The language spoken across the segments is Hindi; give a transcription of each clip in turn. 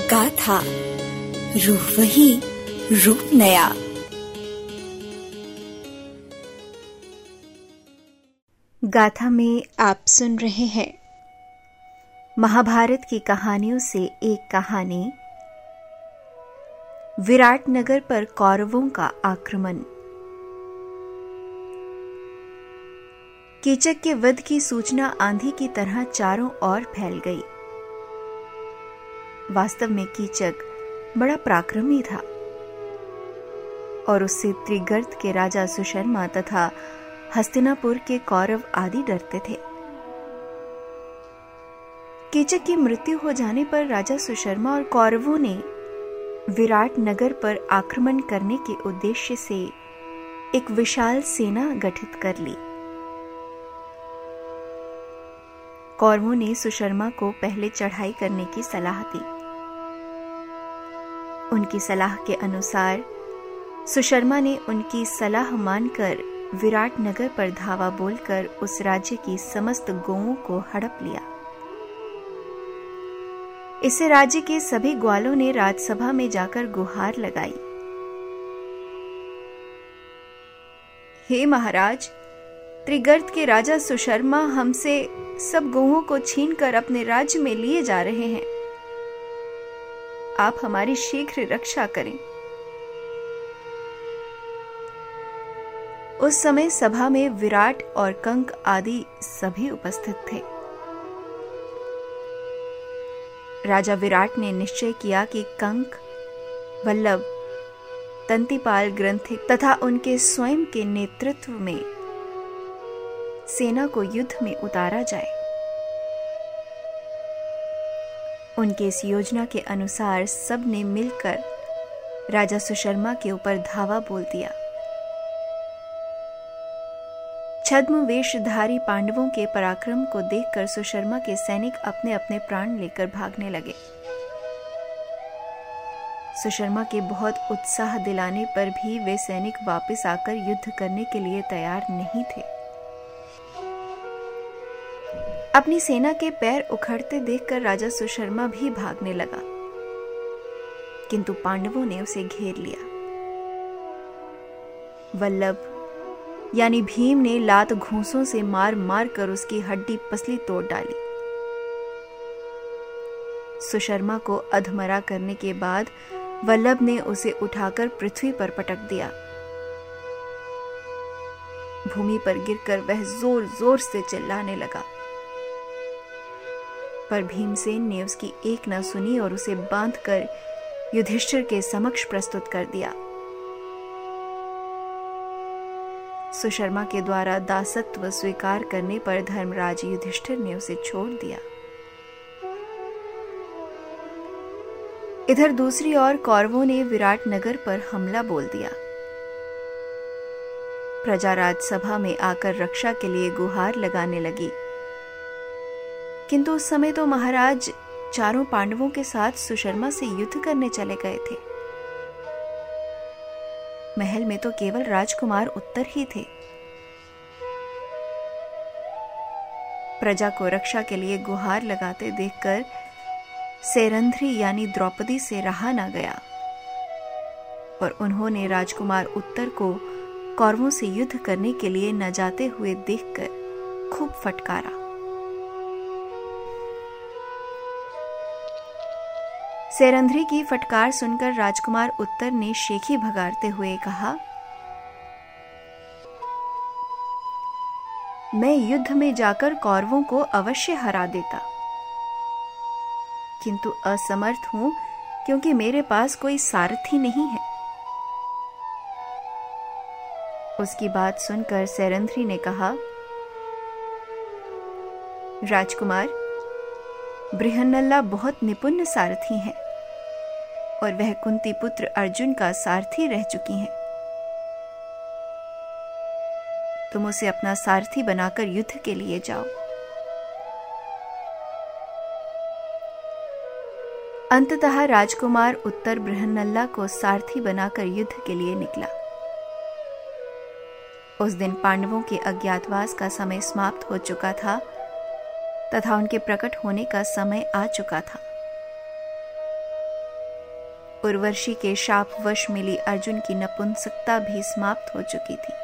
गाथा, रूह वही, रूप नया। गाथा में आप सुन रहे हैं महाभारत की कहानियों से एक कहानी, विराटनगर पर कौरवों का आक्रमण। कीचक के वध की सूचना आंधी की तरह चारों ओर फैल गई। वास्तव में कीचक बड़ा पराक्रमी था और उससे त्रिगर्त के राजा सुशर्मा तथा हस्तिनापुर के कौरव आदि डरते थे। कीचक की मृत्यु हो जाने पर राजा सुशर्मा और कौरवों ने विराटनगर पर आक्रमण करने के उद्देश्य से एक विशाल सेना गठित कर ली। कौरवों ने सुशर्मा को पहले चढ़ाई करने की सलाह दी। उनकी सलाह के अनुसार सुशर्मा ने उनकी सलाह मानकर विराटनगर पर धावा बोलकर उस राज्य की समस्त गौओं को हड़प लिया। इससे राज्य के सभी ग्वालों ने राजसभा में जाकर गुहार लगाई, हे महाराज, त्रिगर्त के राजा सुशर्मा हमसे सब गौओं को छीनकर अपने राज्य में लिए जा रहे हैं। आप हमारी शीघ्र रक्षा करें। उस समय सभा में विराट और कंक आदि सभी उपस्थित थे। राजा विराट ने निश्चय किया कि कंक, वल्लभ, तंतिपाल, ग्रंथिक तथा उनके स्वयं के नेतृत्व में सेना को युद्ध में उतारा जाए। उनके इस योजना के अनुसार सब ने मिलकर राजा सुशर्मा के ऊपर धावा बोल दिया। छद्म वेशधारी पांडवों के पराक्रम को देखकर सुशर्मा के सैनिक अपने अपने प्राण लेकर भागने लगे। सुशर्मा के बहुत उत्साह दिलाने पर भी वे सैनिक वापस आकर युद्ध करने के लिए तैयार नहीं थे। अपनी सेना के पैर उखड़ते देखकर राजा सुशर्मा भी भागने लगा, किंतु पांडवों ने उसे घेर लिया। वल्लभ यानी भीम ने लात घूंसों से मार मार कर उसकी हड्डी पसली तोड़ डाली। सुशर्मा को अधमरा करने के बाद वल्लभ ने उसे उठाकर पृथ्वी पर पटक दिया। भूमि पर गिरकर वह जोर जोर से चिल्लाने लगा, पर भीमसेन ने उसकी एक न सुनी और उसे बांधकर युधिष्ठिर के समक्ष प्रस्तुत कर दिया। सुशर्मा के द्वारा दासत्व स्वीकार करने पर धर्मराज युधिष्ठिर ने उसे छोड़ दिया। इधर दूसरी ओर कौरवों ने विराटनगर पर हमला बोल दिया। प्रजा राजसभा में आकर रक्षा के लिए गुहार लगाने लगी, किंतु उस समय तो महाराज चारों पांडवों के साथ सुशर्मा से युद्ध करने चले गए थे। महल में तो केवल राजकुमार उत्तर ही थे। प्रजा को रक्षा के लिए गुहार लगाते देखकर सेरंध्री यानी द्रौपदी से रहा न गया और उन्होंने राजकुमार उत्तर को कौरवों से युद्ध करने के लिए न जाते हुए देखकर खूब फटकारा। सेरंध्री की फटकार सुनकर राजकुमार उत्तर ने शेखी भगाड़ते हुए कहा, मैं युद्ध में जाकर कौरवों को अवश्य हरा देता, किंतु असमर्थ हूं क्योंकि मेरे पास कोई सारथी नहीं है। उसकी बात सुनकर सेरंध्री ने कहा, राजकुमार, बृहन्नला बहुत निपुण सारथी हैं और वह कुंती पुत्र अर्जुन का सारथी रह चुकी हैं। तुम उसे अपना सारथी बनाकर युद्ध के लिए जाओ। अंततः राजकुमार उत्तर बृहन्नला को सारथी बनाकर युद्ध के लिए निकला। उस दिन पांडवों के अज्ञातवास का समय समाप्त हो चुका था तथा उनके प्रकट होने का समय आ चुका था। उर्वशी के शापवश मिली अर्जुन की नपुंसकता भी समाप्त हो चुकी थी।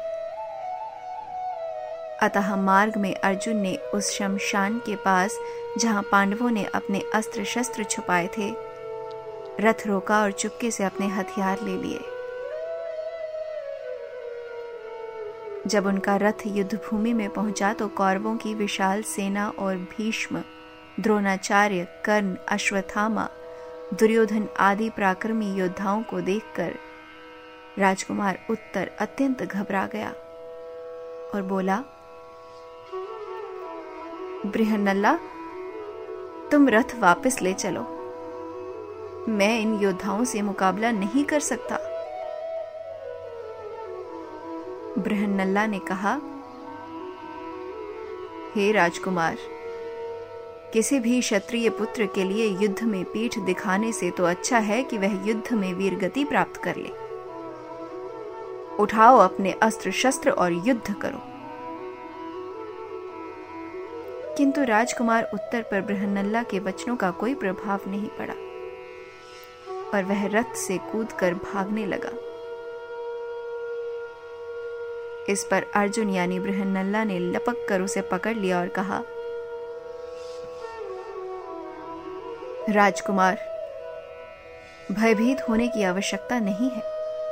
अतः मार्ग में अर्जुन ने उस शमशान के पास, जहां पांडवों ने अपने अस्त्र शस्त्र छुपाए थे, रथ रोका और चुपके से अपने हथियार ले लिए। जब उनका रथ युद्ध भूमि में पहुंचा तो कौरवों की विशाल सेना और भीष्म, द्रोणाचार्य, कर्ण, अश्वत्थामा, दुर्योधन आदि पराक्रमी योद्धाओं को देखकर राजकुमार उत्तर अत्यंत घबरा गया और बोला, बृहन्नला, तुम रथ वापस ले चलो, मैं इन योद्धाओं से मुकाबला नहीं कर सकता। बृहन्नला ने कहा, हे राजकुमार, किसी भी क्षत्रिय पुत्र के लिए युद्ध में पीठ दिखाने से तो अच्छा है कि वह युद्ध में वीरगति प्राप्त कर ले। उठाओ अपने अस्त्र शस्त्र और युद्ध करो। किंतु राजकुमार उत्तर पर बृहन्नला के वचनों का कोई प्रभाव नहीं पड़ा और वह रथ से कूदकर भागने लगा। इस पर अर्जुन यानी बृहन्नला ने लपक कर उसे पकड़ लिया और कहा, राजकुमार, भयभीत होने की आवश्यकता नहीं है।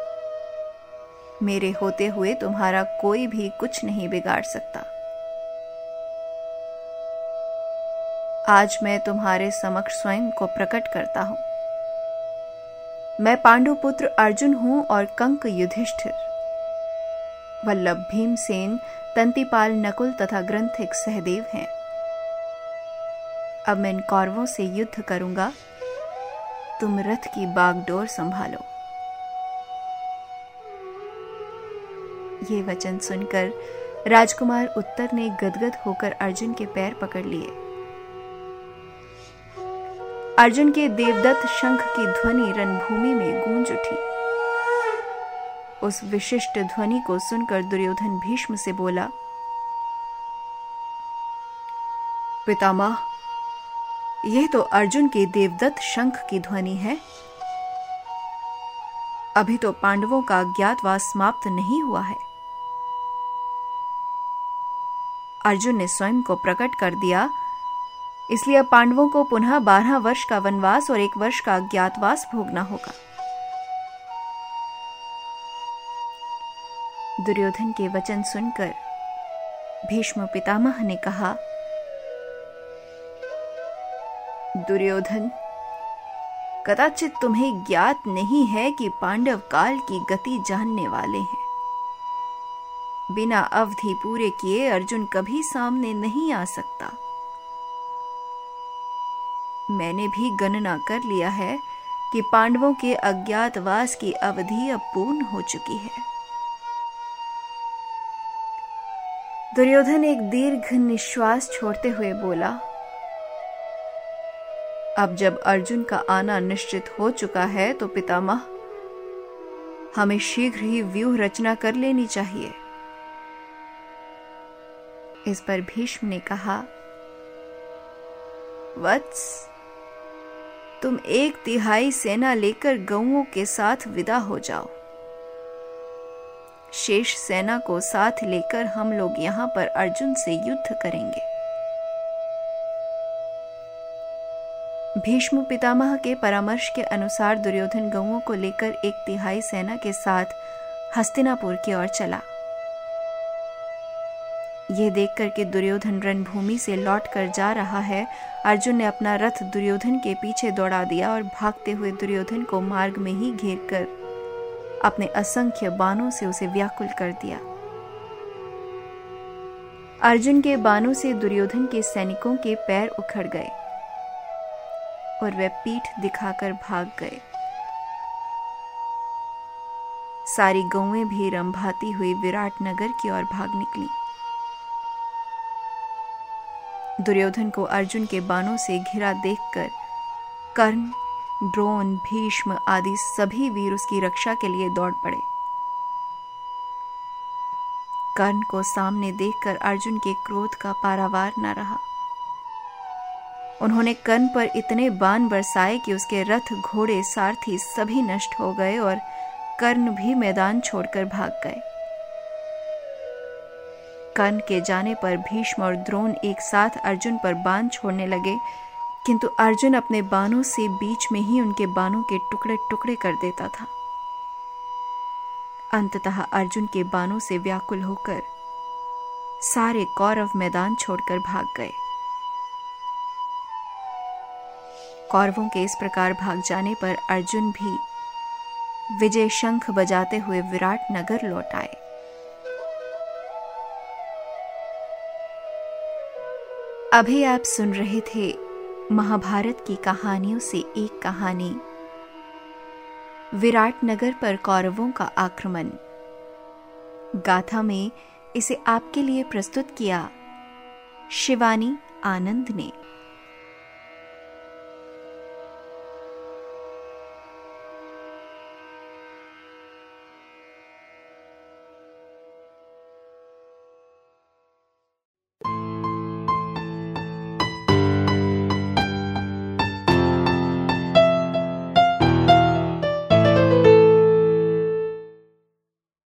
मेरे होते हुए तुम्हारा कोई भी कुछ नहीं बिगाड़ सकता। आज मैं तुम्हारे समक्ष स्वयं को प्रकट करता हूं। मैं पांडुपुत्र अर्जुन हूं और कंक युधिष्ठिर, वल्लभ भीमसेन, तंतीपाल नकुल तथा ग्रंथिक सहदेव हैं। अब मैं इन कौरवों से युद्ध करूंगा, तुम रथ की बागडोर संभालो। ये वचन सुनकर राजकुमार उत्तर ने गदगद होकर अर्जुन के पैर पकड़ लिए। अर्जुन के देवदत्त शंख की ध्वनि रणभूमि में गूंज उठी। उस विशिष्ट ध्वनि को सुनकर दुर्योधन भीष्म से बोला, पितामह, यह तो अर्जुन के देवदत्त शंख की ध्वनि है। अभी तो पांडवों का अज्ञातवास समाप्त नहीं हुआ है। अर्जुन ने स्वयं को प्रकट कर दिया, इसलिए अब पांडवों को पुनः 12 वर्ष का वनवास और 1 वर्ष का अज्ञातवास भोगना होगा। दुर्योधन के वचन सुनकर भीष्म पितामह ने कहा, दुर्योधन, कदाचित तुम्हें ज्ञात नहीं है कि पांडव काल की गति जानने वाले हैं। बिना अवधि पूरे किए अर्जुन कभी सामने नहीं आ सकता। मैंने भी गणना कर लिया है कि पांडवों के अज्ञातवास की अवधि अब पूर्ण हो चुकी है। दुर्योधन एक दीर्घ निश्वास छोड़ते हुए बोला, अब जब अर्जुन का आना निश्चित हो चुका है तो पितामह, हमें शीघ्र ही व्यूह रचना कर लेनी चाहिए। इस पर भीष्म ने कहा, वत्स, तुम 1/3 सेना लेकर गौओं के साथ विदा हो जाओ। शेष सेना को साथ लेकर हम लोग यहां पर अर्जुन से युद्ध करेंगे। भीष्म पितामह के परामर्श के अनुसार दुर्योधन गौओं को लेकर 1/3 सेना के साथ हस्तिनापुर की ओर चला। यह देखकर कि दुर्योधन रणभूमि से लौटकर जा रहा है, अर्जुन ने अपना रथ दुर्योधन के पीछे दौड़ा दिया और भागते हुए दुर्योधन को मार्ग में ही घेरकर अपने असंख्य बाणों से उसे व्याकुल कर दिया। अर्जुन के बाणों से दुर्योधन के सैनिकों के पैर उखड़ गए और वे पीठ दिखाकर भाग गए। सारी गौएं भी रंभाती हुई विराट नगर की ओर भाग निकली। दुर्योधन को अर्जुन के बाणों से घिरा देखकर कर्ण, द्रोण, भीष्म आदि सभी वीर उसकी रक्षा के लिए दौड़ पड़े। कर्ण को सामने देखकर अर्जुन के क्रोध का पारावार न रहा। उन्होंने कर्ण पर इतने बाण बरसाए कि उसके रथ, घोड़े, सारथी सभी नष्ट हो गए और कर्ण भी मैदान छोड़कर भाग गए। कर्ण के जाने पर भीष्म और द्रोण एक साथ अर्जुन पर बाण छोड़ने लगे, किंतु अर्जुन अपने बाणों से बीच में ही उनके बाणों के टुकड़े टुकड़े कर देता था। अंततः अर्जुन के बाणों से व्याकुल होकर सारे कौरव मैदान छोड़कर भाग गए। कौरवों के इस प्रकार भाग जाने पर अर्जुन भी विजय शंख बजाते हुए विराट नगर लौट आए। अभी आप सुन रहे थे महाभारत की कहानियों से एक कहानी, विराट नगर पर कौरवों का आक्रमण। गाथा में इसे आपके लिए प्रस्तुत किया शिवानी आनंद ने।